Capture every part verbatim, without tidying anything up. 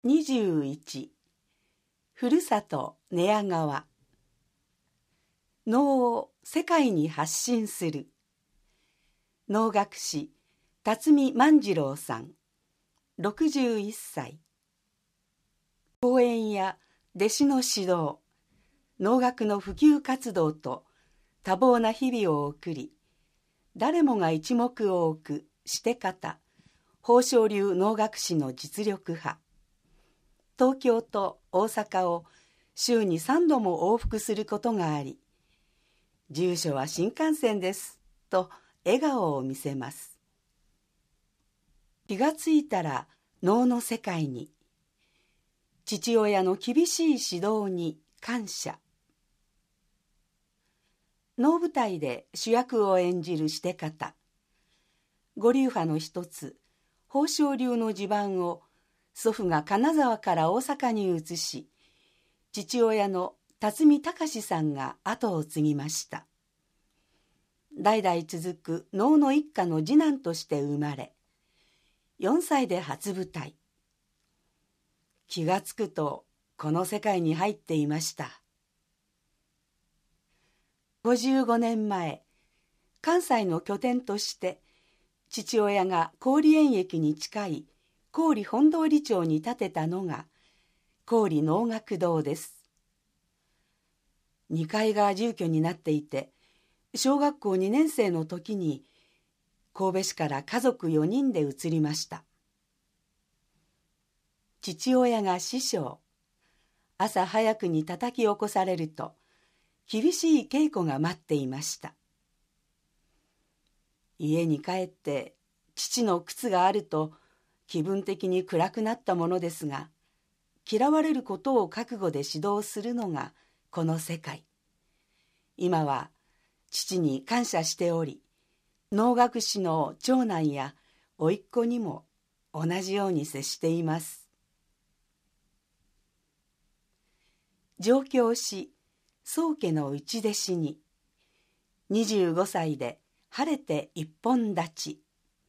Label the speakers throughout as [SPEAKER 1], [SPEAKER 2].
[SPEAKER 1] にじゅういちふるさと寝屋川。能を世界に発信する。能楽師辰巳万次郎さん、ろくじゅういっさい。講演や弟子の指導、能楽の普及活動と多忙な日々を送り、誰もが一目を置くして方、宝生流能楽師の実力派。東京と大阪を週にさんども往復することがあり、住所は新幹線ですと笑顔を見せます。気がついたら能の世界に、父親の厳しい指導に感謝。能舞台で主役を演じるして方、五流派の一つ宝生流の地盤を祖父が金沢から大阪に移し、父親の辰巳隆さんが後を継ぎました。代々続く能の一家の次男として生まれ、よんさいで初舞台。気がつくとこの世界に入っていました。ごじゅうごねんまえ、関西の拠点として父親が郡園駅に近い郡本通町に建てたのが郡能楽堂です。にかいが住居になっていて、小学校にねんせいの時に神戸市から家族よにんで移りました。父親が師匠。朝早くに叩き起こされると厳しい稽古が待っていました。家に帰って父の靴があると気分的に暗くなったものですが、嫌われることを覚悟で指導するのがこの世界。今は父に感謝しており、能楽師の長男や甥っ子にも同じように接しています。上京し、宗家の内弟子に、にじゅうごさいで晴れて一本立ち。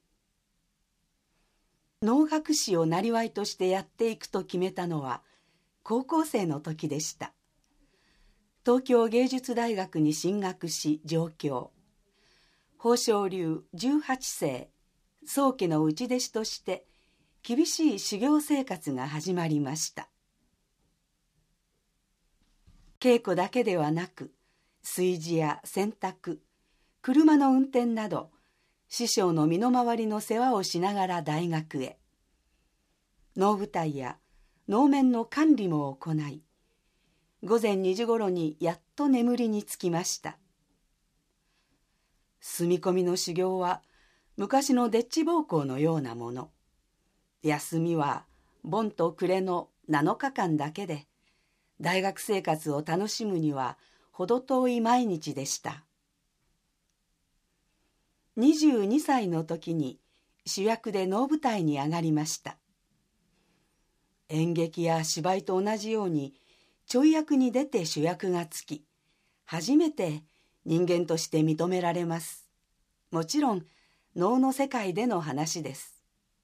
[SPEAKER 1] 能楽師を生業としてやっていくと決めたのは高校生の時でした。東京芸術大学に進学し上京。宝生流じゅうはっせい宗家の内弟子として厳しい修行生活が始まりました。稽古だけではなく、炊事や洗濯、車の運転など師匠の身の回りの世話をしながら大学へ。能舞台や能面の管理も行い、午前にじごろにやっと眠りにつきました。住み込みの修行は昔のでっち奉公のようなもの。休みは盆と暮れのなのかかんだけで、大学生活を楽しむには程遠い毎日でした。にじゅうにさいの時に主役で能舞台に上がりました。演劇や芝居と同じようにちょい役に出て主役がつき、初めて人間として認められます。もちろん能の世界での話です。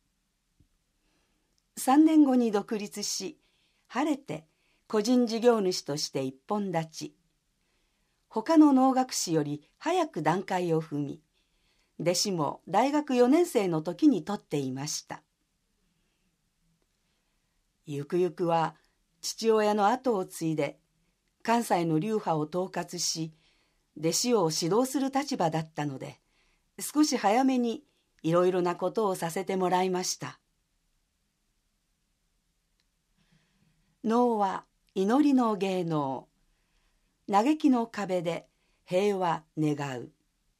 [SPEAKER 1] さんねんごに独立し、晴れて個人事業主として一本立ち。他の能楽師より早く段階を踏み、弟子も大学よねんせいの時に取っていました。ゆくゆくは父親の後を継いで関西の流派を統括し、弟子を指導する立場だったので、少し早めにいろいろなことをさせてもらいました。能は祈りの芸能。嘆きの壁で平和願う。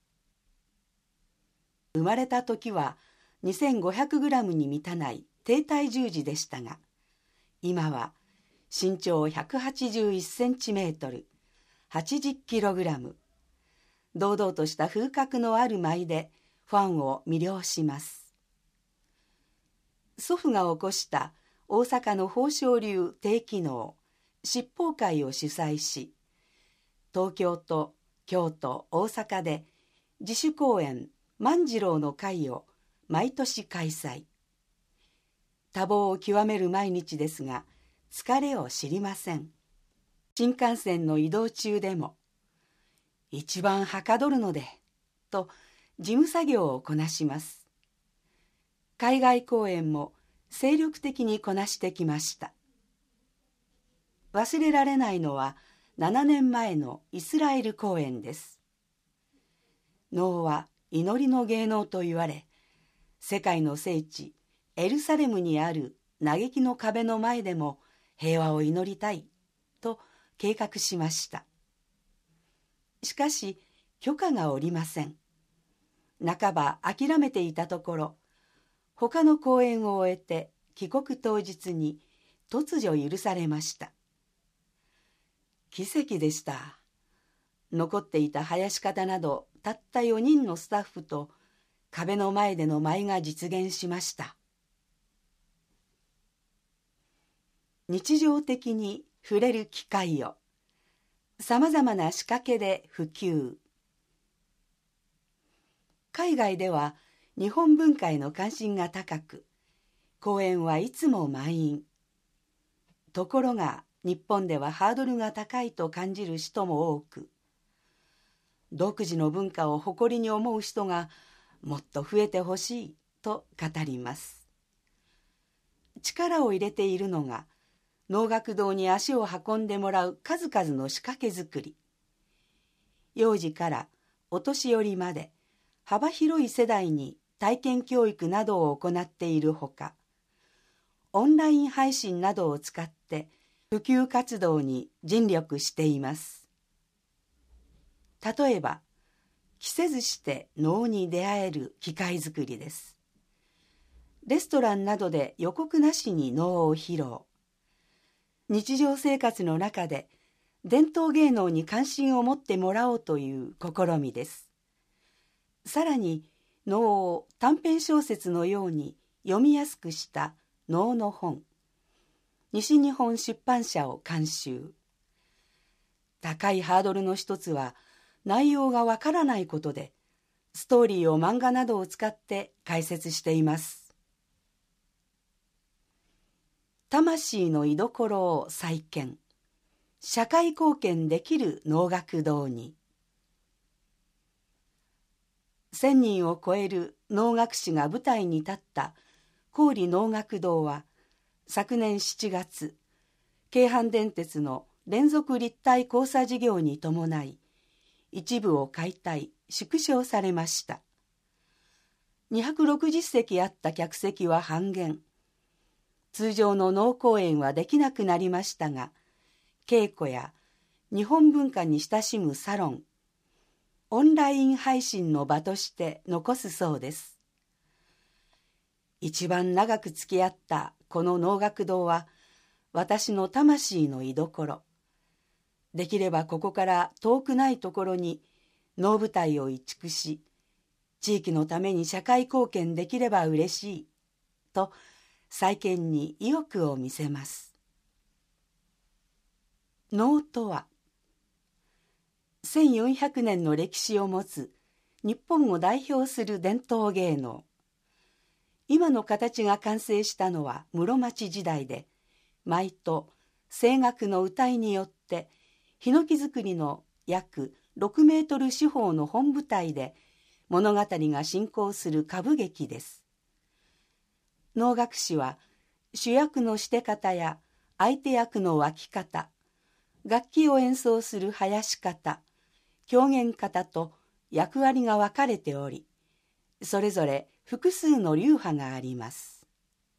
[SPEAKER 1] 生まれた時はにせんごひゃくグラムに満たない低体重児でしたが、今は身長ひゃくはちじゅういちセンチメートル、はちじゅっキログラム。堂々とした風格のある舞でファンを魅了します。祖父が起こした大阪の宝生流定期能七宝会を主催し、東京と京都、大阪で自主公演万次郎の会を毎年開催。 多忙を極める毎日ですが、疲れを知りません。新幹線の移動中でも、一番はかどるので、と事務作業をこなします。海外公演も精力的にこなしてきました。忘れられないのはななねんまえのイスラエル公演です。能は祈りの芸能と言われ、世界の聖地エルサレムにある嘆きの壁の前でも平和を祈りたいと計画しました。しかし許可が下りません。半ば諦めていたところ、他の公演を終えて帰国当日に突如許されました。奇跡でした。残っていた囃子方などたったよにんのスタッフと壁の前での舞が実現しました。日常的に触れる機会をさまざまな仕掛けで普及。海外では日本文化への関心が高く、公演はいつも満員。ところが日本ではハードルが高いと感じる人も多く、独自の文化を誇りに思う人がもっと増えてほしいと語ります。力を入れているのが、能楽堂に足を運んでもらう数々の仕掛け作り。幼児からお年寄りまで幅広い世代に体験教育などを行っているほか、オンライン配信などを使って普及活動に尽力しています。例えば、期せずして能に出会える機会作りです。レストランなどで予告なしに能を披露。日常生活の中で伝統芸能に関心を持ってもらおうという試みです。さらに能を短編小説のように読みやすくした能の本、西日本出版社を監修。高いハードルの一つは内容がわからないことで、ストーリーを漫画などを使って解説しています。魂の居所を再建。社会貢献できる能楽堂に。千人を超える能楽師が舞台に立った郡能楽堂は、昨年しちがつ、京阪電鉄の連続立体交差事業に伴い、一部を解体・縮小されました。にひゃくろくじゅっせきあった客席は半減。通常の能公演はできなくなりましたが、稽古や日本文化に親しむサロン、オンライン配信の場として残すそうです。一番長く付き合ったこの能楽堂は、私の魂の居所。できればここから遠くないところに能舞台を移築し、地域のために社会貢献できれば嬉しい、と再建に意欲を見せます。能とは、せんよんひゃくねんの歴史を持つ日本を代表する伝統芸能。今の形が完成したのは室町時代で、舞と声楽の謡によってヒノキ作りの約ろくメートル四方の本舞台で物語が進行する歌舞劇です。能楽師は主役のして方や相手役の分き方、楽器を演奏する囃子方、狂言方と役割が分かれており、それぞれ複数の流派があります。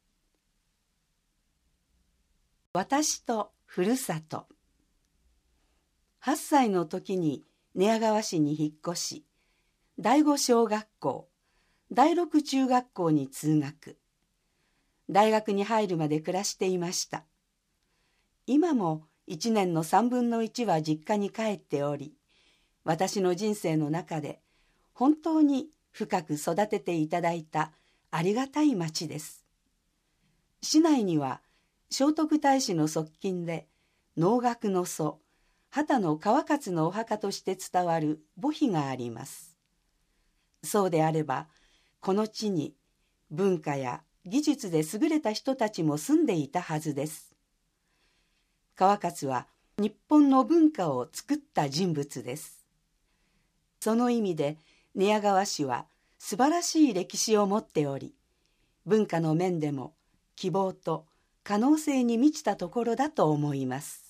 [SPEAKER 1] 私とふるさと。はっさいの時に寝屋川市に引っ越し、だいご小学校、だいろく中学校に通学。大学に入るまで暮らしていました。今もいちねんのさんぶんのいちは実家に帰っており、私の人生の中で本当に深く育てていただいたありがたい町です。市内には聖徳太子の側近で能楽の祖、畑野川勝のお墓として伝わる墓碑があります。そうであれば、この地に文化や技術で優れた人たちも住んでいたはずです。川勝は日本の文化を作った人物です。その意味で寝屋川市は素晴らしい歴史を持っており、文化の面でも希望と可能性に満ちたところだと思います。